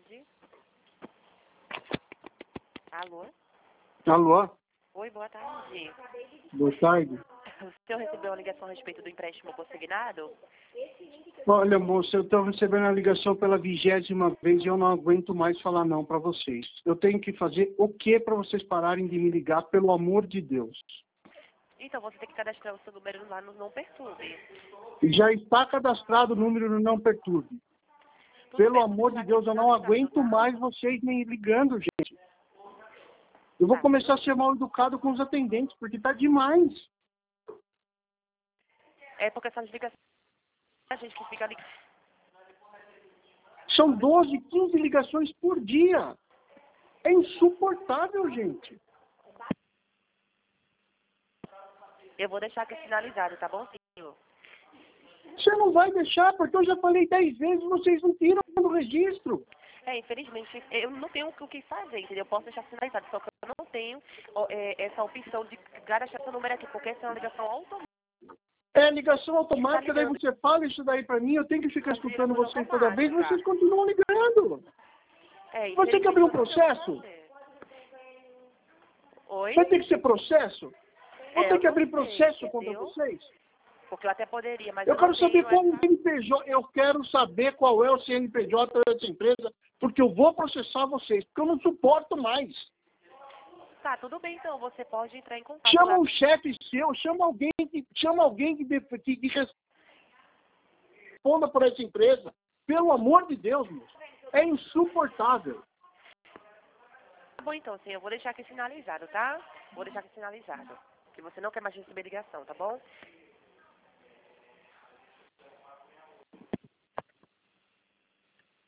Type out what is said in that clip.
tarde. Alô? Alô? Oi, boa tarde. Boa tarde. O senhor recebeu uma ligação a respeito do empréstimo consignado? Olha, moça, eu estou recebendo a ligação pela 20ª vez e eu não aguento mais falar não para vocês. Eu tenho que fazer o que para vocês pararem de me ligar, pelo amor de Deus? Então você tem que cadastrar o seu número lá no Não Perturbe. Já está cadastrado o número no Não Perturbe. Tudo Pelo bem, amor você de está Deus, eu não sinalizado, aguento tá? mais vocês me ligando, gente. Eu vou Tá, começar a ser mal educado com os atendentes, porque tá demais. É porque essas ligações a gente que fica ligando. São 12, 15 ligações por dia. É insuportável, gente. Eu vou deixar aqui sinalizado, tá bom, senhor? Você não vai deixar, porque eu já falei 10 vezes, vocês não tiram do registro. Infelizmente, eu não tenho o que fazer, entendeu? Eu posso deixar sinalizado, só que eu não tenho essa opção de cadastrar seu número aqui, porque essa é uma ligação automática. É ligação automática, daí ligando. você fala isso daí pra mim, eu tenho que ficar escutando Ligação vocês toda vez, automática. vocês continuam ligando. Vai ter que abrir um processo? Oi? Vai ter que ser processo? Vou ter Eu que não abrir sei, processo contra entendeu? vocês? Porque eu até poderia, mas Eu eu não quero saber tenho qual o essa... CNPJ, eu quero saber qual é o CNPJ dessa empresa, porque eu vou processar vocês, porque eu não suporto mais. Tá, tudo bem então, você pode entrar em contato Chama lá. um chefe seu, chama alguém que responda por essa empresa. Pelo amor de Deus, moço. É insuportável. Tá bom então, sim, eu vou deixar aqui sinalizado, tá? Vou deixar aqui sinalizado. Que você não quer mais receber ligação, tá bom?